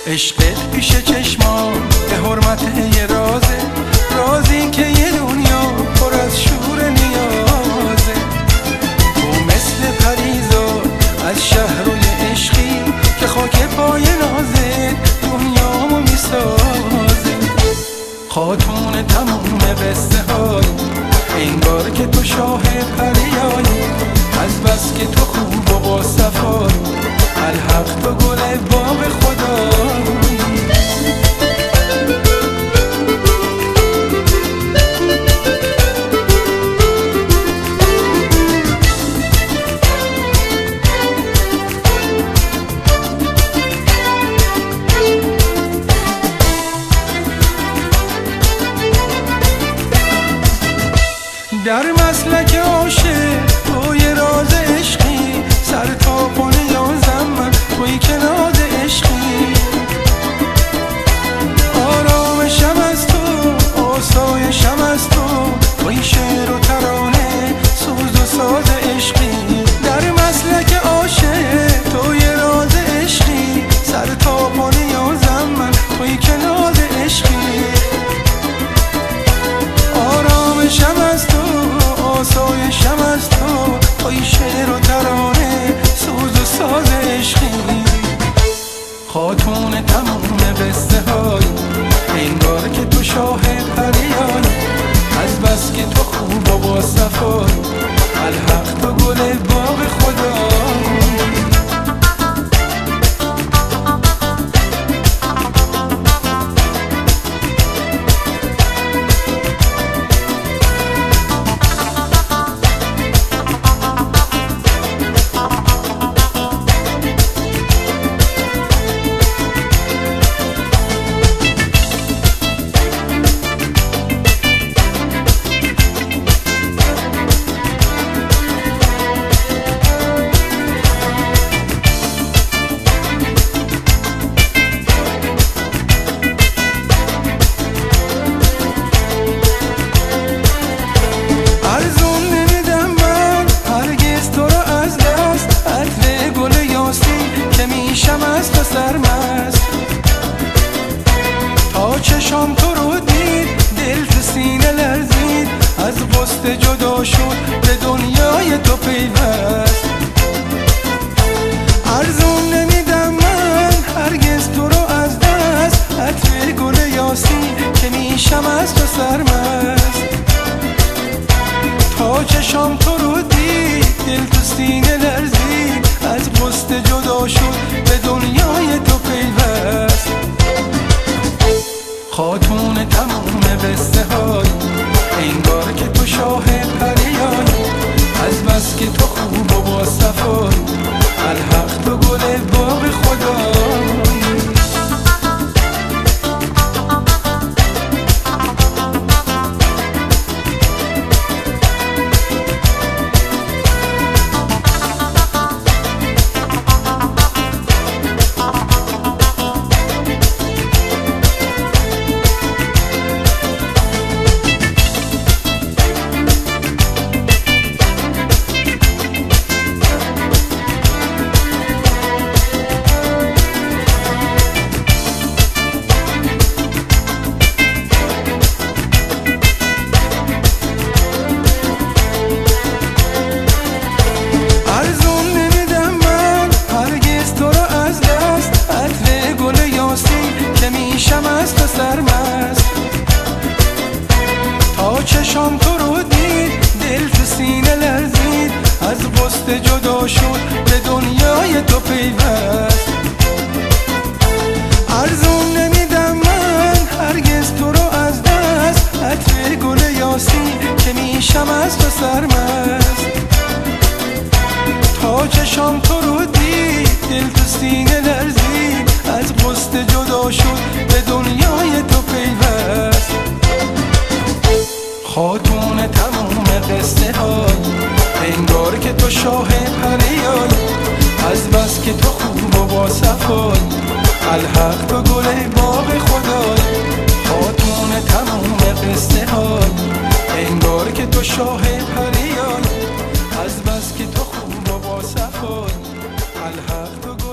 عشقت پیش چشمان به حرمت یه رازه، رازی که یه دنیا پر از شور نیازه. تو مثل پریزاد از شهرهای عشقی که خاک پای نازه دنیامو میسازه. خاتون تموم قصه های انگار که تو شاه پریایی، از بس که تو خوب و با صفایی، الحق تو گل باغ خدایی. در مسلک عاشق تو یه راز عشقی، سر تا پا نیازم من توی که ناز عشقی. آرامشم از تو، آسایشم از تو، توی شعر و ترانه سوز و ساز عشقی. در مسلک عاشق تو یه راز عشقی، سر تا پا نیازم من توی که ناز عشقی. آرامشم از تو، آسایشم از تو، توی شعر و ترانه سوز و ساز عشقی. خاتون تموم قصه های انگار که تو شاه پریایی، از بس که تو خوب و با صفایی، الحق تو گل باغ خدایی. تا چشام تو رو دید دل تو سینه لرزید، از غصه جدا شد به دنیای تو پیوست. ارزون نمیدم من هرگز تو رو از دست، عطر گل یاسین که میشم از تو سرمست. تا چشام تو رو دید دل تو سینه لرزید، از غصه جدا شد به دنیای تو پیوست. خاتون تموم قصه های انگار که تو شاه پریایی، از بس که تو خوب و با صفایی، الحق تو گل باغ خدایی. تا چشام تو رو دید دل تو سینه لرزید، از غصه جدا شد به دنیای تو پیوست. ارزون نمیدم من هرگز تو رو از دست، عطر گل یاسین که میشم از تو سرمست. تا چشام تو رو دید دل تو سینه لرزید، از غصه جدا شد به دنیای تو پیوست. خاتون تموم قصه های انگار که تو شاه پریایی، از بس که تو خوب و با صفایی، الحق تو گل باغ خدایی. خاتون تموم قصه های انگار که تو شاه پریایی، از بس که تو خوب و با صفایی، الحق تو گل